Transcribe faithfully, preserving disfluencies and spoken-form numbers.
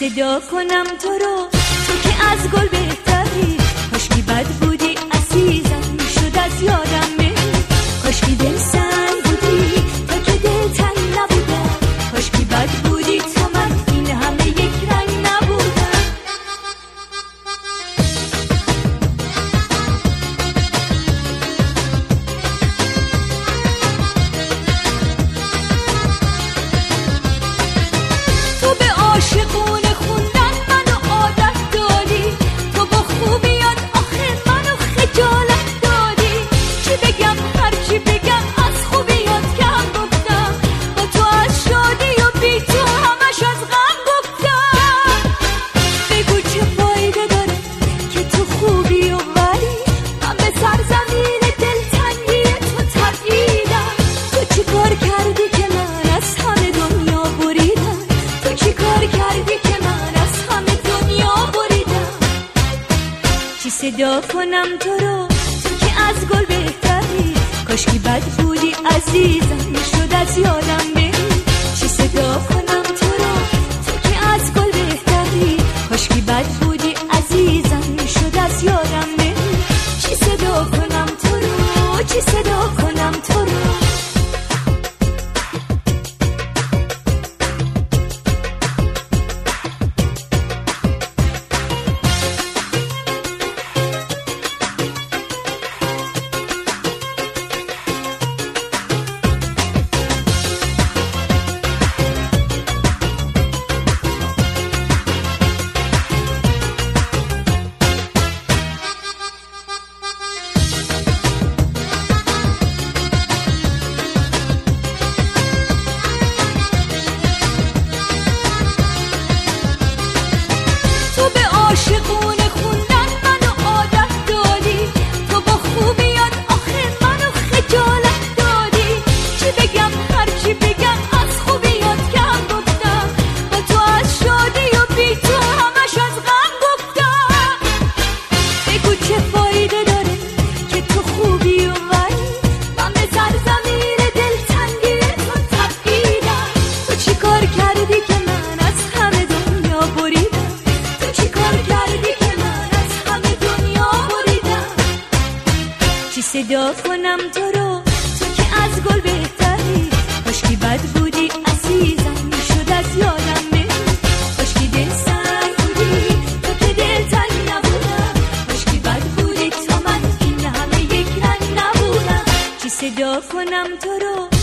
صدا کنم تو رو، تو که از گل بهتری. کاشکی بد بودی عزیزم، میشد از یادم بری. کاشکی دل سنگ بودی تا که دل تنگ نبودم. کاشکی بد بودی تا من این همه یک رنگ نبودم. تو به عاشقونه خوندن منو عادت داری. تو با خوبیات آخه منو خجالت داری. چی بگم هر چی بگم از خوبیات کم گفتم. با تو از شادی و بی تو همش از غم گفتم. بگو چه فایده داره که تو خوبی و ولی من به سرزمین دلتنگی تو تبعیدم. تو چی کار کردی که من از همه دنیا بریدم؟ تو چی کار کردی که من از همه دنیا بریدم؟ چی صدا کنم تو رو، تو که از گل بهتری. کاشکی بد بودی عزیزم، میشد از یادم بری. چی صدا کنم تو رو، تو که از گل بهتری. کاشکی بد بودی عزیزم، میشد از یادم بری. چی صدا کنم تو رو، چی صدا کنم تو رو. تو به عاشقونه خوندن منو عادت داری. تو با خوبیات آخه منو خجالت داری. چی بگم هر چی بگم از خوبیات کم گفتم. با تو از شادی و بی تو همش از غم گفتم. بگو چه فایده داره که تو خوبی و ولی من به سرزمین دلتنگی تو تبعیدم. تو چی کار کردی که من از همه دنیا بریدم؟ چی کار کردی که من از همه دنیا بریدم؟ چی صدا کنم تو رو، تو که از گل بهتری. کاشکی بد بودی عزیزم، میشد از یادم بری. کاشکی دل سنگ بودی تو که دل تنگ نبودم. کاشکی بد بودی تا من این همه یک رنگ نبودم. چی صدا کنم تو رو،